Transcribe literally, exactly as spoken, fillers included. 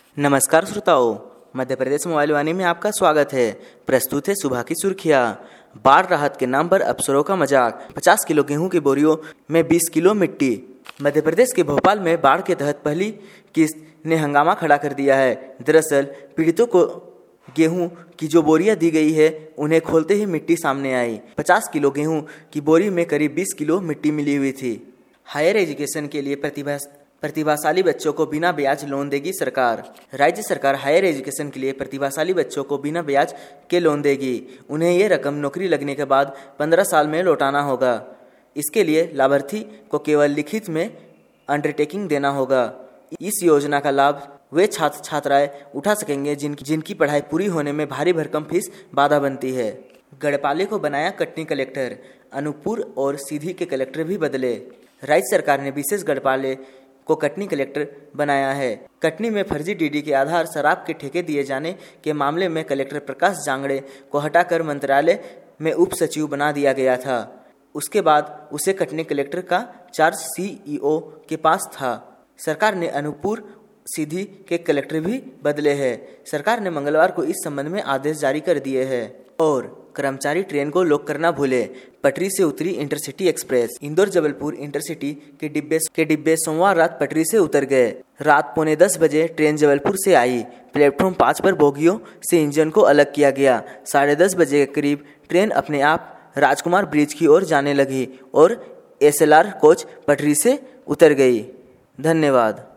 नमस्कार श्रोताओं, मध्य प्रदेश मोबाइल वाणी में आपका स्वागत है। प्रस्तुत है सुबह की सुर्खियां। बाढ़ राहत के नाम पर अफसरों का मजाक, पचास किलो गेहूं की बोरियों में बीस किलो मिट्टी। मध्य प्रदेश के भोपाल में बाढ़ के तहत पहली किस्त ने हंगामा खड़ा कर दिया है। दरअसल पीड़ितों को गेहूं की जो बोरियां दी गई है, उन्हें खोलते ही मिट्टी सामने आई। पचास किलो गेहूं की बोरी में करीब बीस किलो मिट्टी मिली हुई थी। हायर एजुकेशन के लिए प्रतिभा प्रतिभाशाली बच्चों को बिना ब्याज लोन देगी सरकार। राज्य सरकार हायर एजुकेशन के लिए प्रतिभाशाली बच्चों को बिना ब्याज के लोन देगी। उन्हें ये रकम नौकरी लगने के बाद पंद्रह साल में लौटाना होगा। इसके लिए लाभार्थी को केवल लिखित में अंडरटेकिंग देना होगा। इस योजना का लाभ वे छात्र छात्राएं उठा सकेंगे जिनकी जिनकी पढ़ाई पूरी होने में भारी भरकम फीस बाधा बनती है। गढ़पाले को बनाया कटनी कलेक्टर, अनूपपुर और सीधी के कलेक्टर भी बदले। राज्य सरकार ने विशेष गढ़पाले को कटनी कलेक्टर बनाया है। कटनी में फर्जी डीडी के आधार शराब के ठेके दिए जाने के मामले में कलेक्टर प्रकाश जांगड़े को हटाकर मंत्रालय में उप सचिव बना दिया गया था। उसके बाद उसे कटनी कलेक्टर का चार्ज सीईओ के पास था। सरकार ने अनूपपुर सीधी के कलेक्टर भी बदले हैं। सरकार ने मंगलवार को इस संबंध में आदेश जारी कर दिए हैं। और कर्मचारी ट्रेन को लॉक करना भूले, पटरी से उतरी intercity express. Indore Jabalpur intercity के डिब्बे के डिब्बे सोमवार रात पटरी से उतर गए। रात पौने दस बजे ट्रेन जबलपुर से आई। प्लेटफॉर्म पाँच पर बोगियों से इंजन को अलग किया गया। साढ़े दस बजे के करीब ट्रेन अपने आप राजकुमार ब्रिज की ओर जाने लगी और एसएलआर कोच पटरी से उतर गई। धन्यवाद।